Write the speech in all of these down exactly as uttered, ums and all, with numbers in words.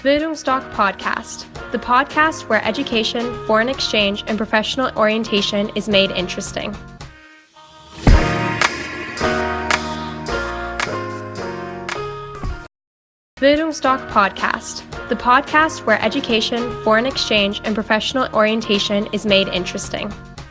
Bildungsdoc Podcast, the podcast where education, foreign exchange, and professional orientation is made interesting. Bildungsdoc Podcast, the podcast where education, foreign exchange, and professional orientation is made interesting.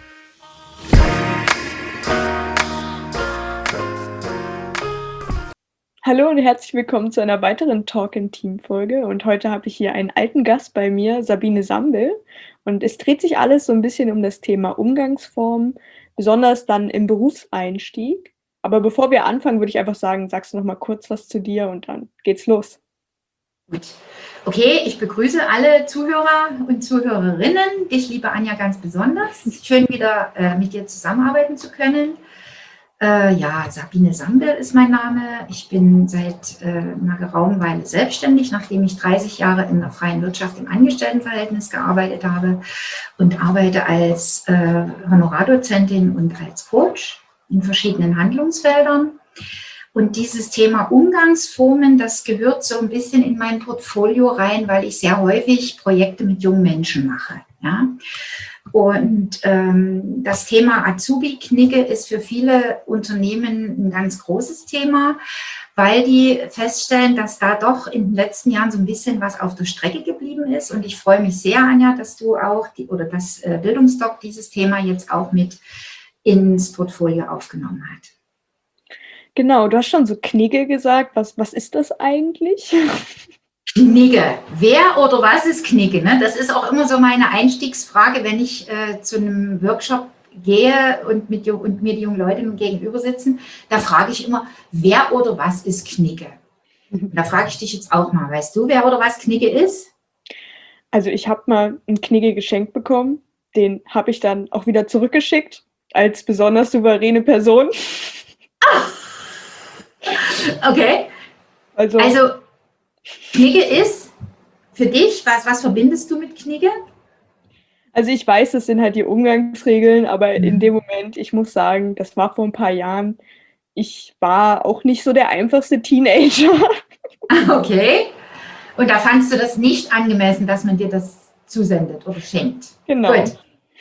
Hallo und herzlich willkommen zu einer weiteren Talk in Team Folge, und heute habe ich hier einen alten Gast bei mir, Sabine Sambel, und es dreht sich alles so ein bisschen um das Thema Umgangsformen, besonders dann im Berufseinstieg. Aber bevor wir anfangen, würde ich einfach sagen, sagst du noch mal kurz was zu dir und dann geht's los. Gut. Okay, ich begrüße alle Zuhörer und Zuhörerinnen, dich, liebe Anja, ganz besonders. Schön, wieder äh, mit dir zusammenarbeiten zu können. Äh, ja, Sabine Sambel ist mein Name. Ich bin seit äh, einer geraumen Weile selbstständig, nachdem ich dreißig Jahre in der freien Wirtschaft im Angestelltenverhältnis gearbeitet habe und arbeite als äh, Honorardozentin und als Coach in verschiedenen Handlungsfeldern. Und dieses Thema Umgangsformen, das gehört so ein bisschen in mein Portfolio rein, weil ich sehr häufig Projekte mit jungen Menschen mache. Ja? Und ähm, das Thema Azubi-Knigge ist für viele Unternehmen ein ganz großes Thema, weil die feststellen, dass da doch in den letzten Jahren so ein bisschen was auf der Strecke geblieben ist. Und ich freue mich sehr, Anja, dass du auch, die, oder dass äh, Bildungsdoc dieses Thema jetzt auch mit ins Portfolio aufgenommen hat. Genau, du hast schon so Knigge gesagt. Was, was ist das eigentlich? Knigge. Wer oder was ist Knigge? Ne? Das ist auch immer so meine Einstiegsfrage, wenn ich äh, zu einem Workshop gehe und, mit, und mir die jungen Leute gegenüber sitzen. Da frage ich immer, wer oder was ist Knigge? Und da frage ich dich jetzt auch mal, weißt du, wer oder was Knigge ist? Also ich habe mal einen Knigge geschenkt bekommen. Den habe ich dann auch wieder zurückgeschickt als besonders souveräne Person. Okay. Also, also Knigge ist für dich, was, was verbindest du mit Knigge? Also ich weiß, das sind halt die Umgangsregeln, aber mhm. in dem Moment, ich muss sagen, das war vor ein paar Jahren, ich war auch nicht so der einfachste Teenager. Okay. Und da fandst du das nicht angemessen, dass man dir das zusendet oder schenkt? Genau. Gut.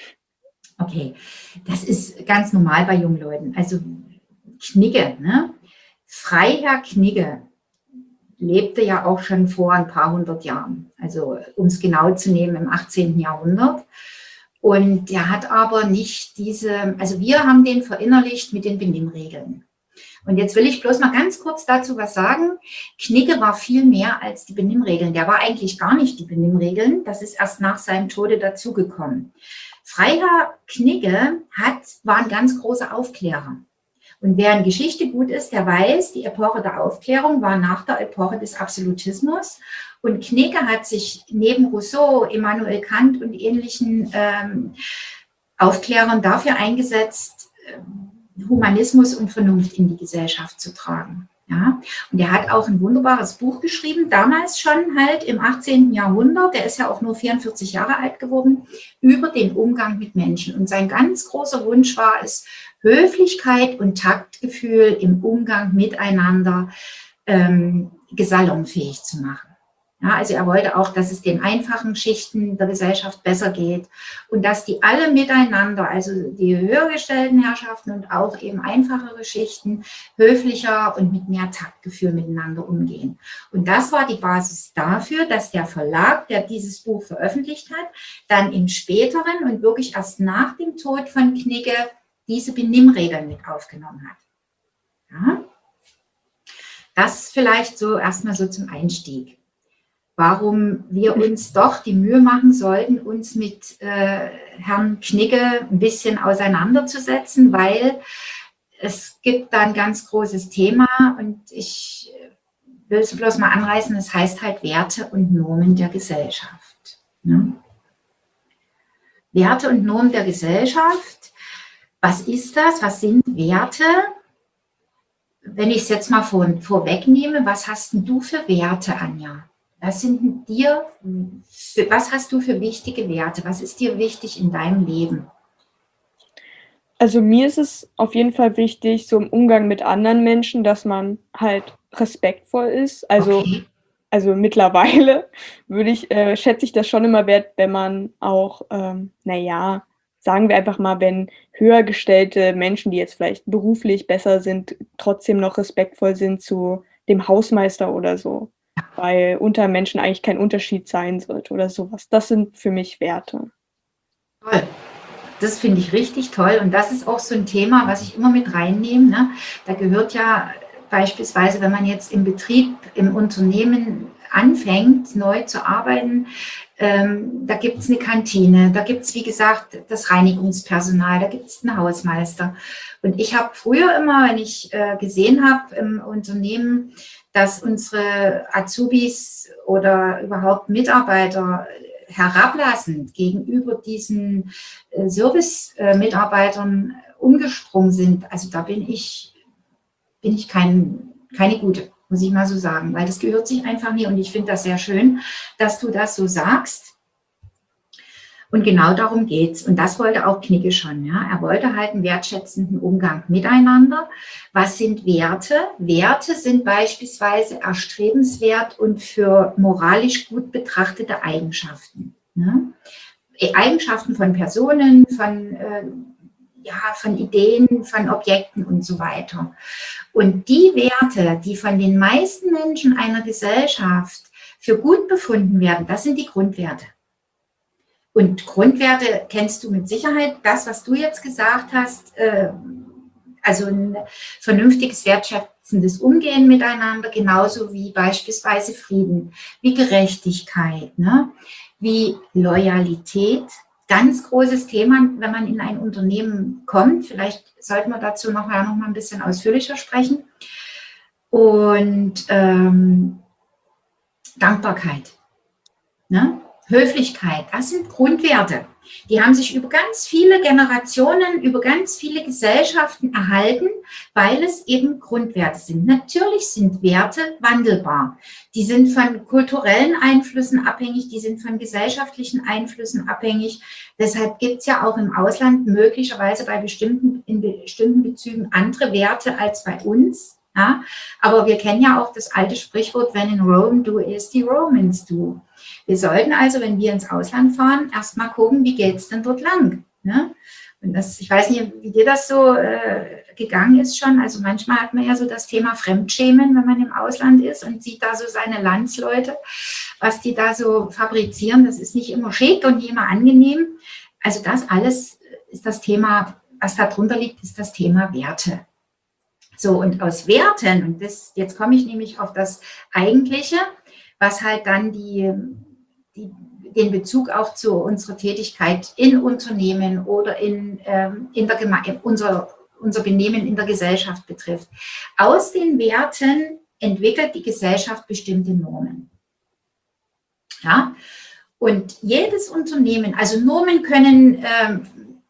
Okay. Das ist ganz normal bei jungen Leuten. Also Knigge, ne? Freiherr Knigge lebte ja auch schon vor ein paar hundert Jahren, also um es genau zu nehmen, im achtzehnten Jahrhundert. Und der hat aber nicht diese, also wir haben den verinnerlicht mit den Benimmregeln. Und jetzt will ich bloß mal ganz kurz dazu was sagen. Knigge war viel mehr als die Benimmregeln. Der war eigentlich gar nicht die Benimmregeln. Das ist erst nach seinem Tode dazugekommen. Freiherr Knigge hat, war ein ganz großer Aufklärer. Und wer in Geschichte gut ist, der weiß, die Epoche der Aufklärung war nach der Epoche des Absolutismus. Und Knigge hat sich neben Rousseau, Immanuel Kant und ähnlichen ähm, Aufklärern dafür eingesetzt, Humanismus und Vernunft in die Gesellschaft zu tragen. Ja? Und er hat auch ein wunderbares Buch geschrieben, damals schon halt im achtzehnten Jahrhundert, der ist ja auch nur vierundvierzig Jahre alt geworden, über den Umgang mit Menschen. Und sein ganz großer Wunsch war es, Höflichkeit und Taktgefühl im Umgang miteinander ähm, salonfähig zu machen. Ja, also er wollte auch, dass es den einfachen Schichten der Gesellschaft besser geht und dass die alle miteinander, also die höhergestellten Herrschaften und auch eben einfachere Schichten, höflicher und mit mehr Taktgefühl miteinander umgehen. Und das war die Basis dafür, dass der Verlag, der dieses Buch veröffentlicht hat, dann im späteren und wirklich erst nach dem Tod von Knigge diese Benimmregeln mit aufgenommen hat. Ja? Das vielleicht so erstmal so zum Einstieg. Warum wir uns doch die Mühe machen sollten, uns mit äh, Herrn Knigge ein bisschen auseinanderzusetzen, weil es gibt da ein ganz großes Thema und ich will es bloß mal anreißen, es heißt halt Werte und Normen der Gesellschaft. Ne? Werte und Normen der Gesellschaft. Was ist das? Was sind Werte? Wenn ich es jetzt mal vor, vorwegnehme, was hast denn du für Werte, Anja? Was sind dir, was hast du für wichtige Werte? Was ist dir wichtig in deinem Leben? Also mir ist es auf jeden Fall wichtig, so im Umgang mit anderen Menschen, dass man halt respektvoll ist. Also Okay. also mittlerweile würde ich, äh, schätze ich das schon immer wert, wenn man auch, ähm, na ja, sagen wir einfach mal, wenn höher gestellte Menschen, die jetzt vielleicht beruflich besser sind, trotzdem noch respektvoll sind zu dem Hausmeister oder so, weil unter Menschen eigentlich kein Unterschied sein sollte oder so was. Das sind für mich Werte. Toll. Das finde ich richtig toll und das ist auch so ein Thema, was ich immer mit reinnehme, ne? Da gehört ja beispielsweise, wenn man jetzt im Betrieb, im Unternehmen anfängt, neu zu arbeiten, ähm, da gibt es eine Kantine, da gibt es, wie gesagt, das Reinigungspersonal, da gibt es einen Hausmeister. Und ich habe früher immer, wenn ich äh, gesehen habe im Unternehmen, dass unsere Azubis oder überhaupt Mitarbeiter herablassend gegenüber diesen äh, Service-Mitarbeitern umgesprungen sind, also da bin ich, bin ich kein, keine gute, muss ich mal so sagen, weil das gehört sich einfach nie und ich finde das sehr schön, dass du das so sagst. Und genau darum geht es. Und das wollte auch Knigge schon. Ja? Er wollte halt einen wertschätzenden Umgang miteinander. Was sind Werte? Werte sind beispielsweise erstrebenswert und für moralisch gut betrachtete Eigenschaften. Ne? Eigenschaften von Personen, von, äh, ja, von Ideen, von Objekten und so weiter. Und die Werte, die von den meisten Menschen einer Gesellschaft für gut befunden werden, das sind die Grundwerte. Und Grundwerte kennst du mit Sicherheit. Das, was du jetzt gesagt hast, äh, also ein vernünftiges, wertschätzendes Umgehen miteinander, genauso wie beispielsweise Frieden, wie Gerechtigkeit, ne? Wie Loyalität. Ganz großes Thema, wenn man in ein Unternehmen kommt. Vielleicht sollten wir dazu nachher noch mal ein bisschen ausführlicher sprechen. Und ähm, Dankbarkeit, ne? Höflichkeit, das sind Grundwerte. Die haben sich über ganz viele Generationen, über ganz viele Gesellschaften erhalten, weil es eben Grundwerte sind. Natürlich sind Werte wandelbar. Die sind von kulturellen Einflüssen abhängig, die sind von gesellschaftlichen Einflüssen abhängig. Deshalb gibt es ja auch im Ausland möglicherweise bei bestimmten, in bestimmten Bezügen andere Werte als bei uns. Ja? Aber wir kennen ja auch das alte Sprichwort, when in Rome do as the Romans do. Wir sollten also, wenn wir ins Ausland fahren, erstmal gucken, wie geht es denn dort lang. Ne? Und das, ich weiß nicht, wie dir das so äh, gegangen ist schon. Also manchmal hat man ja so das Thema Fremdschämen, wenn man im Ausland ist und sieht da so seine Landsleute, was die da so fabrizieren. Das ist nicht immer schick und nicht immer angenehm. Also das alles ist das Thema, was da drunter liegt, ist das Thema Werte. So, und aus Werten, und das, jetzt komme ich nämlich auf das Eigentliche, was halt dann die, die, den Bezug auch zu unserer Tätigkeit in Unternehmen oder in, ähm, in der Geme- unser, unser Benehmen in der Gesellschaft betrifft. Aus den Werten entwickelt die Gesellschaft bestimmte Normen. Ja? Und jedes Unternehmen, also Normen können, ähm,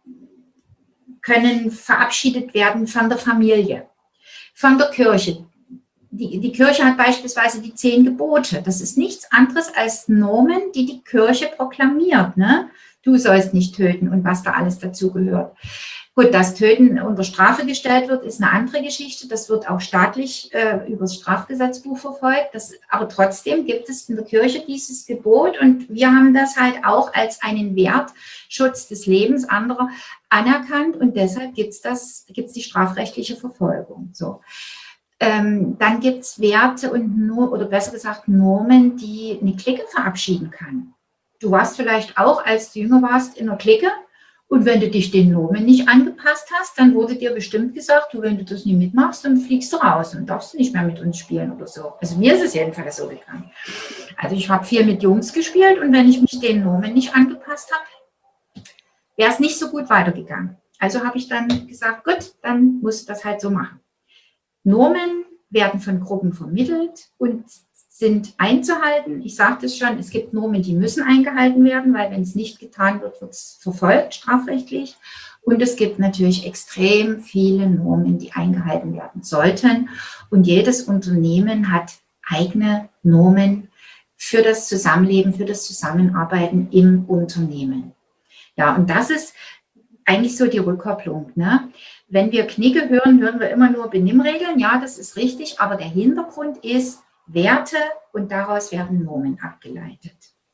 können verabschiedet werden von der Familie, von der Kirche. Die, die Kirche hat beispielsweise die zehn Gebote. Das ist nichts anderes als Normen, die die Kirche proklamiert. Ne? Du sollst nicht töten und was da alles dazu gehört. Gut, dass Töten unter Strafe gestellt wird, ist eine andere Geschichte. Das wird auch staatlich äh, über das Strafgesetzbuch verfolgt. Das, aber trotzdem gibt es in der Kirche dieses Gebot und wir haben das halt auch als einen Wert, Schutz des Lebens anderer, anerkannt und deshalb gibt es das, gibt's die strafrechtliche Verfolgung. So. Ähm, dann gibt es Werte und nur, oder besser gesagt Normen, die eine Clique verabschieden kann. Du warst vielleicht auch, als du jünger warst, in einer Clique und wenn du dich den Normen nicht angepasst hast, dann wurde dir bestimmt gesagt, du, wenn du das nicht mitmachst, dann fliegst du raus und darfst nicht mehr mit uns spielen oder so. Also mir ist es jedenfalls so gegangen. Also ich habe viel mit Jungs gespielt und wenn ich mich den Normen nicht angepasst habe, wäre es nicht so gut weitergegangen. Also habe ich dann gesagt, gut, dann musst du das halt so machen. Normen werden von Gruppen vermittelt und sind einzuhalten. Ich sagte es schon, es gibt Normen, die müssen eingehalten werden, weil wenn es nicht getan wird, wird es verfolgt, strafrechtlich. Und es gibt natürlich extrem viele Normen, die eingehalten werden sollten. Und jedes Unternehmen hat eigene Normen für das Zusammenleben, für das Zusammenarbeiten im Unternehmen. Ja, und das ist eigentlich so die Rückkopplung, ne? Wenn wir Knigge hören, hören wir immer nur Benimmregeln. Ja, das ist richtig, aber der Hintergrund ist Werte und daraus werden Normen abgeleitet.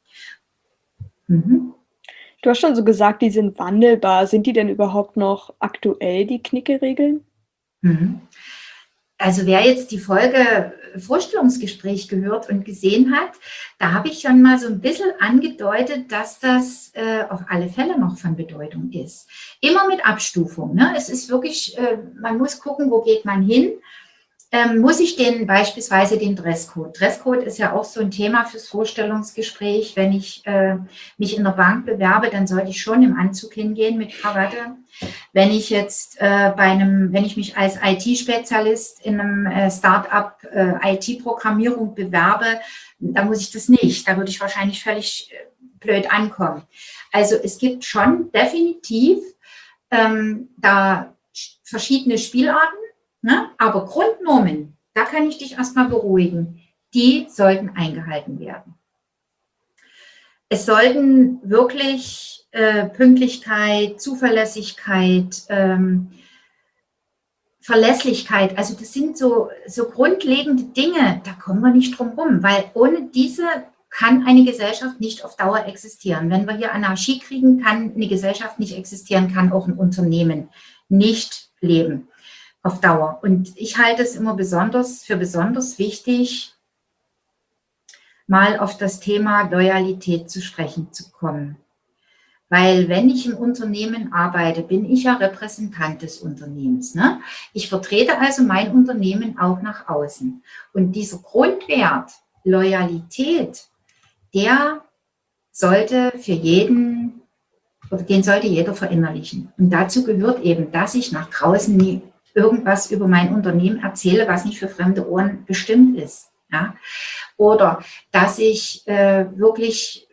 Mhm. Du hast schon so gesagt, die sind wandelbar. Sind die denn überhaupt noch aktuell, die Knicke-Regeln? Mhm. Also wer jetzt die Folge Vorstellungsgespräch gehört und gesehen hat, da habe ich schon mal so ein bisschen angedeutet, dass das äh, auf alle Fälle noch von Bedeutung ist. Immer mit Abstufung. Ne? Es ist wirklich, äh, man muss gucken, wo geht man hin. Ähm, muss ich den beispielsweise den Dresscode? Dresscode ist ja auch so ein Thema fürs Vorstellungsgespräch. Wenn ich äh, mich in der Bank bewerbe, dann sollte ich schon im Anzug hingehen mit Krawatte. Wenn ich jetzt äh, bei einem, wenn ich mich als I T-Spezialist in einem äh, Start-up äh, I T-Programmierung bewerbe, dann muss ich das nicht. Da würde ich wahrscheinlich völlig äh, blöd ankommen. Also es gibt schon definitiv ähm, da verschiedene Spielarten. Ne? Aber Grundnormen, da kann ich dich erstmal beruhigen, die sollten eingehalten werden. Es sollten wirklich äh, Pünktlichkeit, Zuverlässigkeit, ähm, Verlässlichkeit, also das sind so, so grundlegende Dinge, da kommen wir nicht drum rum, weil ohne diese kann eine Gesellschaft nicht auf Dauer existieren. Wenn wir hier Anarchie kriegen, kann eine Gesellschaft nicht existieren, kann auch ein Unternehmen nicht leben auf Dauer. Und ich halte es immer besonders für besonders wichtig, mal auf das Thema Loyalität zu sprechen zu kommen. Weil wenn ich im Unternehmen arbeite, bin ich ja Repräsentant des Unternehmens. Ne? Ich vertrete also mein Unternehmen auch nach außen. Und dieser Grundwert Loyalität, der sollte für jeden, oder den sollte jeder verinnerlichen. Und dazu gehört eben, dass ich nach draußen nie irgendwas über mein Unternehmen erzähle, was nicht für fremde Ohren bestimmt ist. Ja? Oder dass ich äh, wirklich,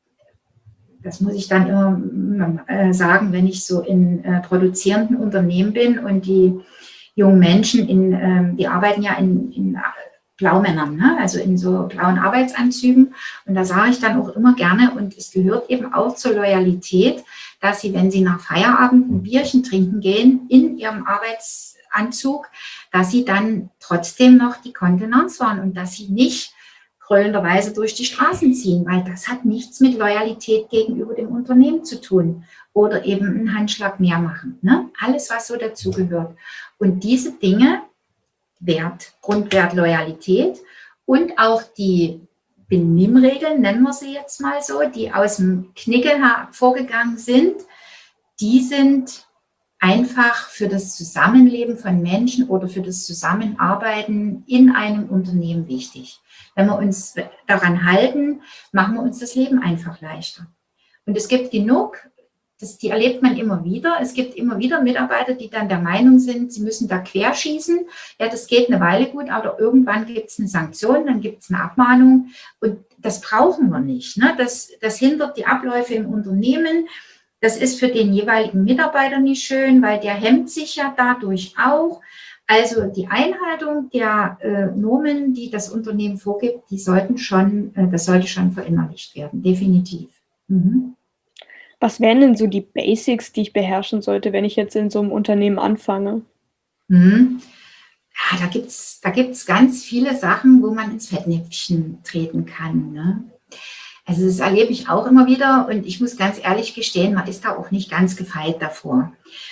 das muss ich dann immer äh, sagen, wenn ich so in äh, produzierenden Unternehmen bin und die jungen Menschen, in, äh, die arbeiten ja in, in Blaumännern, ne? Also in so blauen Arbeitsanzügen. Und da sage ich dann auch immer gerne, und es gehört eben auch zur Loyalität, dass sie, wenn sie nach Feierabend ein Bierchen trinken gehen, in ihrem Arbeitsanzug, dass sie dann trotzdem noch die Kontenance waren und dass sie nicht gröllenderweise durch die Straßen ziehen, weil das hat nichts mit Loyalität gegenüber dem Unternehmen zu tun oder eben einen Handschlag mehr machen. Ne? Alles, was so dazugehört. Und diese Dinge, Wert, Grundwert Loyalität und auch die Benimmregeln, nennen wir sie jetzt mal so, die aus dem Knicke hervorgegangen sind, die sind einfach für das Zusammenleben von Menschen oder für das Zusammenarbeiten in einem Unternehmen wichtig. Wenn wir uns daran halten, machen wir uns das Leben einfach leichter. Und es gibt genug, das, die erlebt man immer wieder. Es gibt immer wieder Mitarbeiter, die dann der Meinung sind, sie müssen da querschießen. Ja, das geht eine Weile gut, aber irgendwann gibt es eine Sanktion, dann gibt es eine Abmahnung. Und das brauchen wir nicht. Ne? Das, das hindert die Abläufe im Unternehmen. Das ist für den jeweiligen Mitarbeiter nicht schön, weil der hemmt sich ja dadurch auch. Also die Einhaltung der äh, Normen, die das Unternehmen vorgibt, die sollten schon, äh, das sollte schon verinnerlicht werden, definitiv. Mhm. Was wären denn so die Basics, die ich beherrschen sollte, wenn ich jetzt in so einem Unternehmen anfange? Mhm. Ja, da gibt es da gibt's ganz viele Sachen, wo man ins Fettnäpfchen treten kann. Ne? Also das erlebe ich auch immer wieder und ich muss ganz ehrlich gestehen, man ist da auch nicht ganz gefeit davor.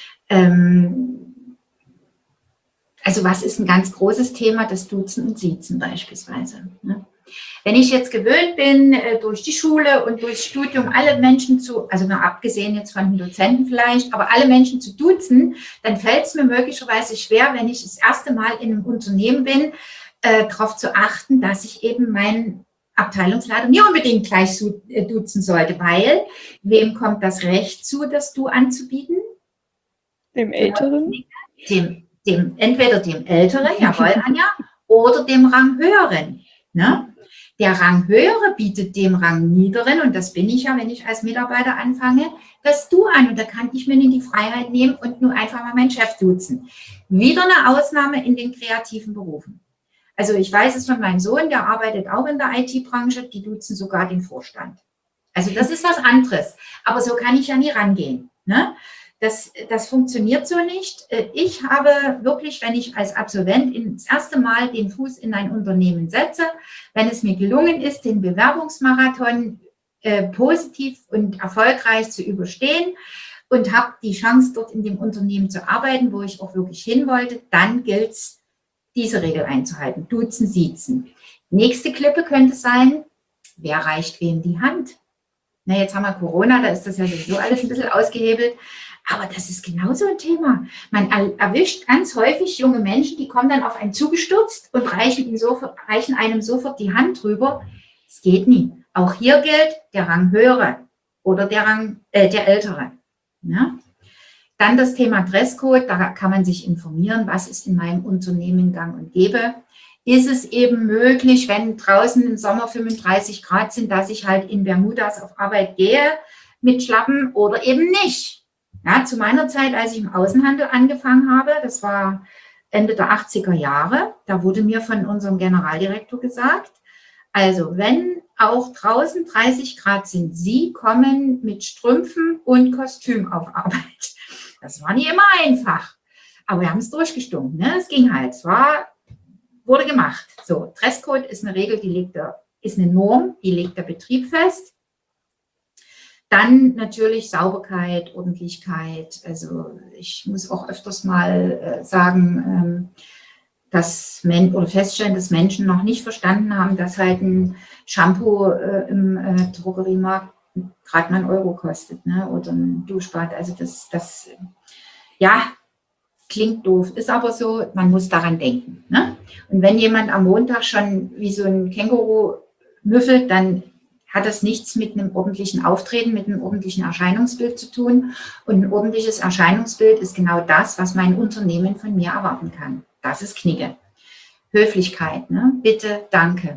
Ähm, also was ist ein ganz großes Thema? Das Duzen und Siezen beispielsweise. Ne? Wenn ich jetzt gewöhnt bin, durch die Schule und durchs Studium alle Menschen zu, also mal abgesehen jetzt von den Dozenten vielleicht, aber alle Menschen zu duzen, dann fällt es mir möglicherweise schwer, wenn ich das erste Mal in einem Unternehmen bin, äh, darauf zu achten, dass ich eben meinen Abteilungsleiter nicht unbedingt gleich duzen sollte, weil wem kommt das Recht zu, das Du anzubieten? Dem Älteren? Dem, dem, entweder dem Älteren, jawohl, Anja, oder dem Ranghöheren. Ne? Der Ranghöhere bietet dem Rangniederen, und das bin ich ja, wenn ich als Mitarbeiter anfange, das Du an. Und da kann ich mir nicht die Freiheit nehmen und nur einfach mal meinen Chef duzen. Wieder eine Ausnahme in den kreativen Berufen. Also ich weiß es von meinem Sohn, der arbeitet auch in der I T-Branche, die duzen sogar den Vorstand. Also das ist was anderes. Aber so kann ich ja nie rangehen. Ne? Das, das funktioniert so nicht. Ich habe wirklich, wenn ich als Absolvent das erste Mal den Fuß in ein Unternehmen setze, wenn es mir gelungen ist, den Bewerbungsmarathon äh, positiv und erfolgreich zu überstehen und habe die Chance, dort in dem Unternehmen zu arbeiten, wo ich auch wirklich hin wollte, dann gilt es, diese Regel einzuhalten. Duzen, siezen. Nächste Klippe könnte sein, wer reicht wem die Hand? Na, jetzt haben wir Corona, da ist das ja sowieso alles ein bisschen ausgehebelt. Aber das ist genauso ein Thema. Man erwischt ganz häufig junge Menschen, die kommen dann auf einen zugestürzt und reichen, ihnen sofort, reichen einem sofort die Hand drüber. Es geht nie. Auch hier gilt der Rang höhere oder der Rang, äh, der ältere. Ja? Dann das Thema Dresscode, da kann man sich informieren, was ist in meinem Unternehmen gang und gäbe. Ist es eben möglich, wenn draußen im Sommer fünfunddreißig Grad sind, dass ich halt in Bermudas auf Arbeit gehe mit Schlappen oder eben nicht? Ja, zu meiner Zeit, als ich im Außenhandel angefangen habe, das war Ende der achtziger Jahre, da wurde mir von unserem Generaldirektor gesagt, also wenn auch draußen dreißig Grad sind, Sie kommen mit Strümpfen und Kostüm auf Arbeit. Das war nicht immer einfach, aber wir haben es durchgestunken, ne? Es ging halt, es war, wurde gemacht. So, Dresscode ist eine Regel, die legt der, ist eine Norm, die legt der Betrieb fest. Dann natürlich Sauberkeit, Ordentlichkeit. Also ich muss auch öfters mal äh, sagen, ähm, dass Men oder feststellen, dass Menschen noch nicht verstanden haben, dass halt ein Shampoo äh, im äh, Drogeriemarkt gerade mal einen Euro kostet, ne? Oder ein Duschbad. Also das, das, ja, klingt doof, ist aber so, man muss daran denken. Ne? Und wenn jemand am Montag schon wie so ein Känguru müffelt, dann hat das nichts mit einem ordentlichen Auftreten, mit einem ordentlichen Erscheinungsbild zu tun. Und ein ordentliches Erscheinungsbild ist genau das, was mein Unternehmen von mir erwarten kann. Das ist Knigge. Höflichkeit, ne? Bitte, danke.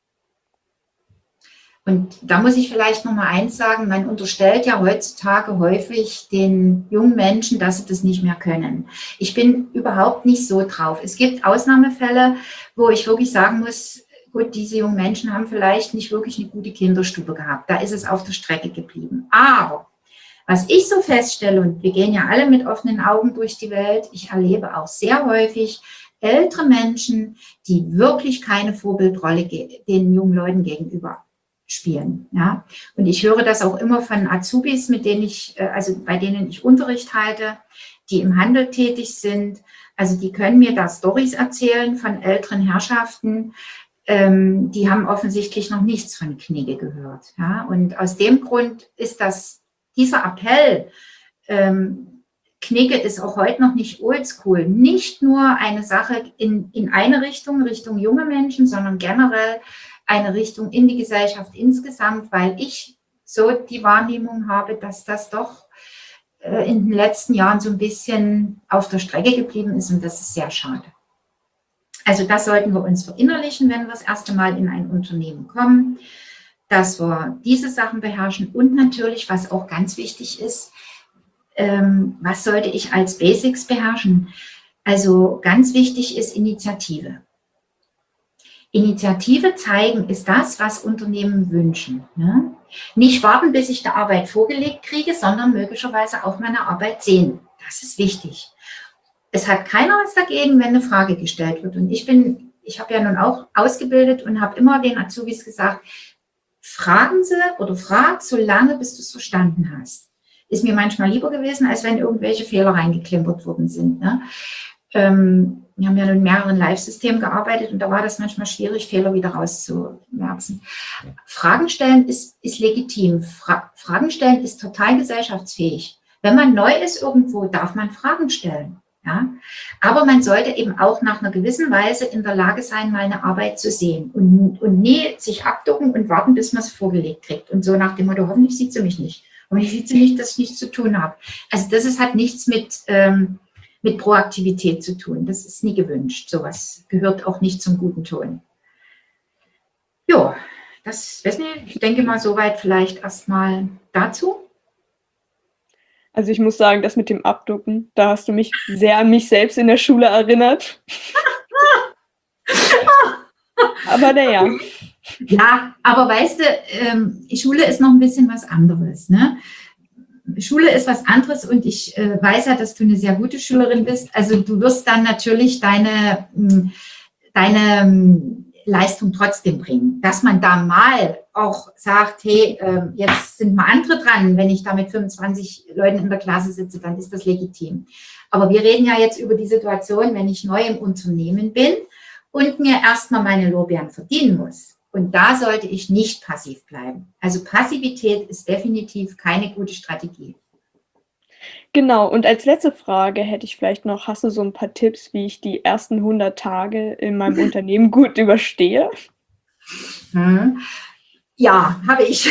Und da muss ich vielleicht noch mal eins sagen, man unterstellt ja heutzutage häufig den jungen Menschen, dass sie das nicht mehr können. Ich bin überhaupt nicht so drauf. Es gibt Ausnahmefälle, wo ich wirklich sagen muss, gut, diese jungen Menschen haben vielleicht nicht wirklich eine gute Kinderstube gehabt. Da ist es auf der Strecke geblieben. Aber was ich so feststelle, und wir gehen ja alle mit offenen Augen durch die Welt, ich erlebe auch sehr häufig ältere Menschen, die wirklich keine Vorbildrolle den jungen Leuten gegenüber spielen. Ja? Und ich höre das auch immer von Azubis, mit denen ich, also bei denen ich Unterricht halte, die im Handel tätig sind. Also die können mir da Storys erzählen von älteren Herrschaften, ähm, die haben offensichtlich noch nichts von Knigge gehört. Ja? Und aus dem Grund ist das, dieser Appell, ähm, Knigge ist auch heute noch nicht oldschool, nicht nur eine Sache in, in eine Richtung, Richtung junge Menschen, sondern generell eine Richtung in die Gesellschaft insgesamt, weil ich so die Wahrnehmung habe, dass das doch äh, in den letzten Jahren so ein bisschen auf der Strecke geblieben ist und das ist sehr schade. Also das sollten wir uns verinnerlichen, wenn wir das erste Mal in ein Unternehmen kommen, dass wir diese Sachen beherrschen und natürlich, was auch ganz wichtig ist, ähm, was sollte ich als Basics beherrschen? Also ganz wichtig ist Initiative. Initiative zeigen ist das, was Unternehmen wünschen. Ne? Nicht warten, bis ich die Arbeit vorgelegt kriege, sondern möglicherweise auch meine Arbeit sehen. Das ist wichtig. Es hat keiner was dagegen, wenn eine Frage gestellt wird. Und ich bin, ich habe ja nun auch ausgebildet und habe immer den Azubis gesagt, fragen Sie oder frag so lange, bis du es verstanden hast. Ist mir manchmal lieber gewesen, als wenn irgendwelche Fehler reingeklimpert worden sind. Ne? Ähm, wir haben ja in mehreren Live-Systemen gearbeitet und da war das manchmal schwierig, Fehler wieder rauszumerzen. Fragen stellen ist, ist legitim. Fra- Fragen stellen ist total gesellschaftsfähig. Wenn man neu ist irgendwo, darf man Fragen stellen. Ja? Aber man sollte eben auch nach einer gewissen Weise in der Lage sein, mal eine Arbeit zu sehen und, und nie sich abducken und warten, bis man es vorgelegt kriegt. Und so nach dem Motto, hoffentlich sieht sie mich nicht. Hoffentlich sieht sie nicht, dass ich nichts zu tun habe. Also das ist, hat nichts mit... Ähm, mit Proaktivität zu tun. Das ist nie gewünscht. Sowas gehört auch nicht zum guten Ton. Jo, das, weiß nicht, ich denke mal soweit vielleicht erstmal dazu. Also ich muss sagen, das mit dem Abducken, da hast du mich sehr an mich selbst in der Schule erinnert. Aber naja. Ja, aber weißt du, ähm, Schule ist noch ein bisschen was anderes, ne? Schule ist was anderes und ich äh, weiß ja, dass du eine sehr gute Schülerin bist. Also du wirst dann natürlich deine, mh, deine mh, Leistung trotzdem bringen. Dass man da mal auch sagt, hey, äh, jetzt sind mal andere dran, wenn ich da mit fünfundzwanzig Leuten in der Klasse sitze, dann ist das legitim. Aber wir reden ja jetzt über die Situation, wenn ich neu im Unternehmen bin und mir erstmal meine Lorbeeren verdienen muss. Und da sollte ich nicht passiv bleiben. Also Passivität ist definitiv keine gute Strategie. Genau, und als letzte Frage hätte ich vielleicht noch, hast du so ein paar Tipps, wie ich die ersten hundert Tage in meinem Unternehmen gut überstehe? Hm. Ja, habe ich.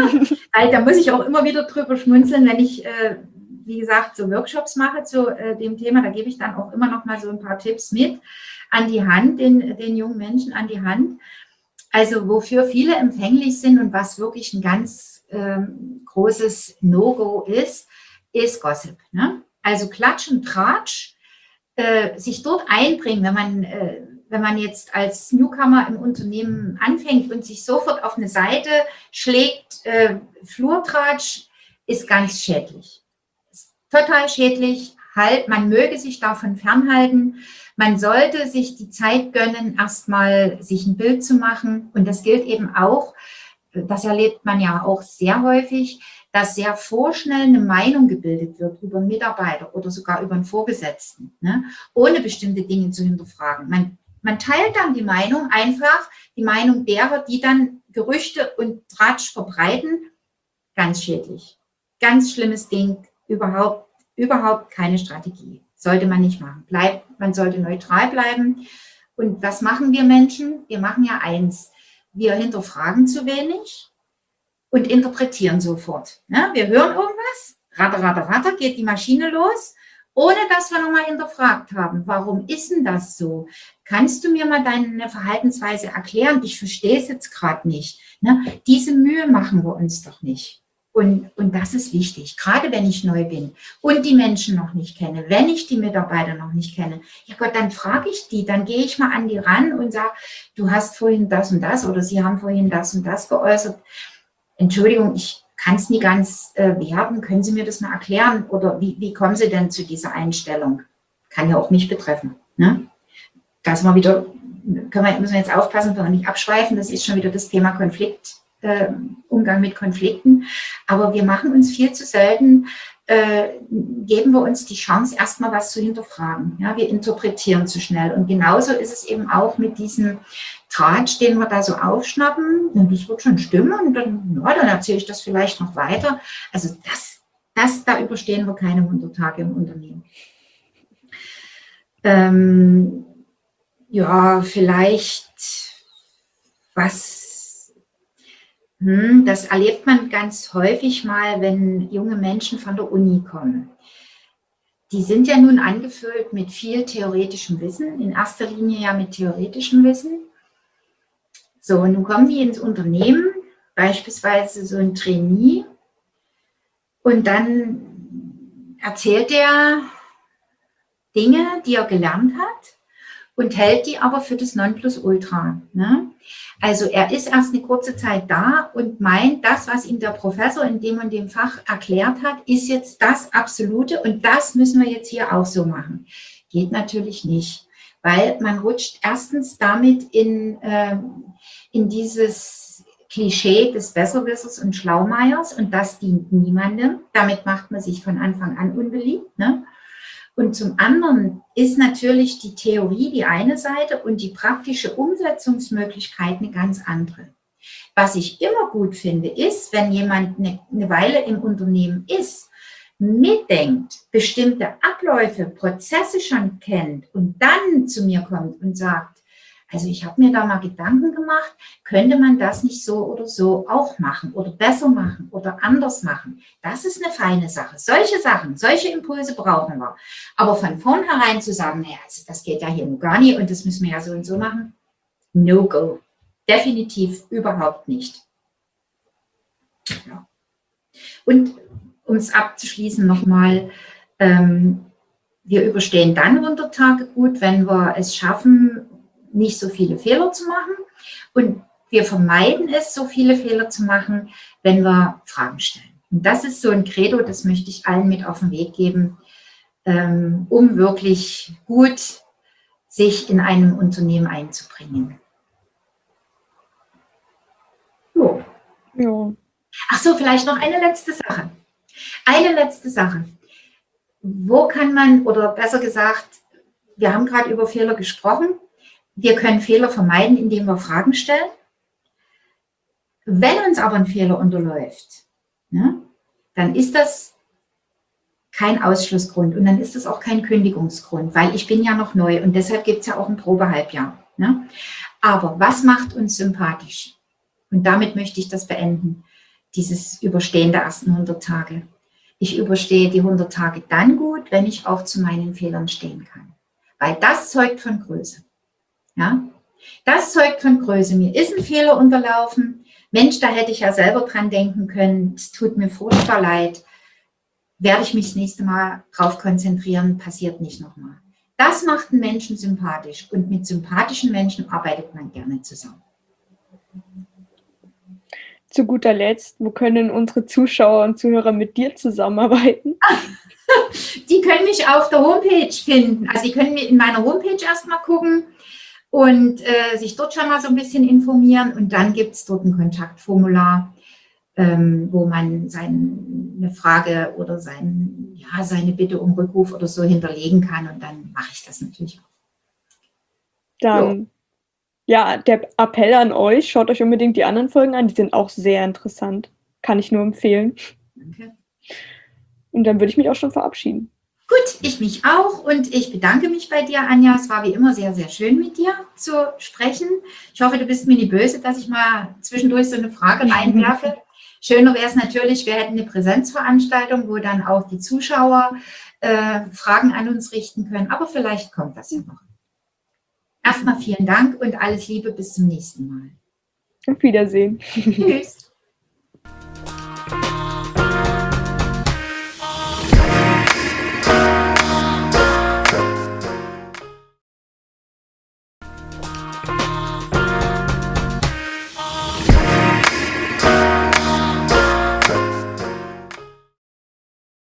Also, da muss ich auch immer wieder drüber schmunzeln, wenn ich, äh, wie gesagt, so Workshops mache zu äh, dem Thema. Da gebe ich dann auch immer noch mal so ein paar Tipps mit an die Hand, den, den jungen Menschen an die Hand. Also wofür viele empfänglich sind und was wirklich ein ganz ähm, großes No-Go ist, ist Gossip. Ne? Also Klatsch und Tratsch, äh, sich dort einbringen, wenn man, äh, wenn man jetzt als Newcomer im Unternehmen anfängt und sich sofort auf eine Seite schlägt, äh, Flurtratsch, ist ganz schädlich. Ist total schädlich. Halt, man möge sich davon fernhalten. Man sollte sich die Zeit gönnen, erstmal sich ein Bild zu machen. Und das gilt eben auch, das erlebt man ja auch sehr häufig, dass sehr vorschnell eine Meinung gebildet wird über einen Mitarbeiter oder sogar über einen Vorgesetzten, ne? Ohne bestimmte Dinge zu hinterfragen. Man, man teilt dann die Meinung einfach, die Meinung derer, die dann Gerüchte und Tratsch verbreiten, ganz schädlich. Ganz schlimmes Ding, überhaupt, überhaupt keine Strategie. Sollte man nicht machen. Bleibt, man sollte neutral bleiben. Und was machen wir Menschen? Wir machen ja eins. Wir hinterfragen zu wenig und interpretieren sofort. Ne? Wir hören irgendwas, ratter, ratter, ratter, geht die Maschine los, ohne dass wir nochmal hinterfragt haben. Warum ist denn das so? Kannst du mir mal deine Verhaltensweise erklären? Ich verstehe es jetzt gerade nicht. Ne? Diese Mühe machen wir uns doch nicht. Und, und das ist wichtig, gerade wenn ich neu bin und die Menschen noch nicht kenne, wenn ich die Mitarbeiter noch nicht kenne. Ja Gott, dann frage ich die, dann gehe ich mal an die ran und sage, du hast vorhin das und das oder sie haben vorhin das und das geäußert. Entschuldigung, ich kann es nie ganz äh, werten. Können Sie mir das mal erklären? Oder wie, wie kommen Sie denn zu dieser Einstellung? Kann ja auch mich betreffen. Ne? Das mal wieder, können wir, müssen wir jetzt aufpassen, dass wir nicht abschweifen. Das ist schon wieder das Thema Konflikt. Äh, Umgang mit Konflikten, aber wir machen uns viel zu selten, äh, geben wir uns die Chance, erstmal was zu hinterfragen. Ja, wir interpretieren zu schnell und genauso ist es eben auch mit diesem Tratsch, den wir da so aufschnappen und das wird schon stimmen und dann, ja, dann erzähle ich das vielleicht noch weiter. Also das, das da überstehen wir keine hundert Tage im Unternehmen. Ähm, ja, vielleicht was Das erlebt man ganz häufig mal, wenn junge Menschen von der Uni kommen. Die sind ja nun angefüllt mit viel theoretischem Wissen, in erster Linie ja mit theoretischem Wissen. So, und nun kommen die ins Unternehmen, beispielsweise so ein Trainee, und dann erzählt er Dinge, die er gelernt hat, und hält die aber für das Nonplusultra. Ne? Also er ist erst eine kurze Zeit da und meint, das, was ihm der Professor in dem und dem Fach erklärt hat, ist jetzt das Absolute und das müssen wir jetzt hier auch so machen. Geht natürlich nicht, weil man rutscht erstens damit in, äh, in dieses Klischee des Besserwissers und Schlaumeiers und das dient niemandem. Damit macht man sich von Anfang an unbeliebt, ne? Und zum anderen ist natürlich die Theorie die eine Seite und die praktische Umsetzungsmöglichkeit eine ganz andere. Was ich immer gut finde, ist, wenn jemand eine, eine Weile im Unternehmen ist, mitdenkt, bestimmte Abläufe, Prozesse schon kennt und dann zu mir kommt und sagt, also ich habe mir da mal Gedanken gemacht, könnte man das nicht so oder so auch machen oder besser machen oder anders machen? Das ist eine feine Sache. Solche Sachen, solche Impulse brauchen wir. Aber von vornherein zu sagen, naja, also das geht ja hier nur gar nicht und das müssen wir ja so und so machen, no go. Definitiv überhaupt nicht. Ja. Und um es abzuschließen nochmal, ähm, wir überstehen dann hundert Tage gut, wenn wir es schaffen, nicht so viele Fehler zu machen und wir vermeiden es, so viele Fehler zu machen, wenn wir Fragen stellen. Und das ist so ein Credo, das möchte ich allen mit auf den Weg geben, ähm, um wirklich gut sich in einem Unternehmen einzubringen. So. Ja. Ach so, vielleicht noch eine letzte Sache. Eine letzte Sache. Wo kann man, oder besser gesagt, wir haben gerade über Fehler gesprochen. Wir können Fehler vermeiden, indem wir Fragen stellen. Wenn uns aber ein Fehler unterläuft, ne, dann ist das kein Ausschlussgrund und dann ist das auch kein Kündigungsgrund, weil ich bin ja noch neu und deshalb gibt es ja auch ein Probehalbjahr. Ne? Aber was macht uns sympathisch? Und damit möchte ich das beenden, dieses Überstehen der ersten hundert Tage. Ich überstehe die hundert Tage dann gut, wenn ich auch zu meinen Fehlern stehen kann. Weil das zeugt von Größe. Ja? Das zeugt von Größe. Mir ist ein Fehler unterlaufen. Mensch, da hätte ich ja selber dran denken können. Es tut mir furchtbar leid. Werde ich mich das nächste Mal drauf konzentrieren, passiert nicht nochmal. Das macht einen Menschen sympathisch. Und mit sympathischen Menschen arbeitet man gerne zusammen. Zu guter Letzt, wo können unsere Zuschauer und Zuhörer mit dir zusammenarbeiten? Die können mich auf der Homepage finden. Also die können in meiner Homepage erstmal gucken und äh, sich dort schon mal so ein bisschen informieren. Und dann gibt es dort ein Kontaktformular, ähm, wo man seine Frage oder sein, ja, seine Bitte um Rückruf oder so hinterlegen kann. Und dann mache ich das natürlich auch. Dann, ja, der Appell an euch, schaut euch unbedingt die anderen Folgen an. Die sind auch sehr interessant. Kann ich nur empfehlen. Danke. Und dann würde ich mich auch schon verabschieden. Gut, ich mich auch und ich bedanke mich bei dir, Anja. Es war wie immer sehr, sehr schön mit dir zu sprechen. Ich hoffe, du bist mir nicht böse, dass ich mal zwischendurch so eine Frage reinwerfe. Schöner wäre es natürlich, wir hätten eine Präsenzveranstaltung, wo dann auch die Zuschauer äh, Fragen an uns richten können. Aber vielleicht kommt das ja noch. Erstmal vielen Dank und alles Liebe bis zum nächsten Mal. Auf Wiedersehen. Tschüss.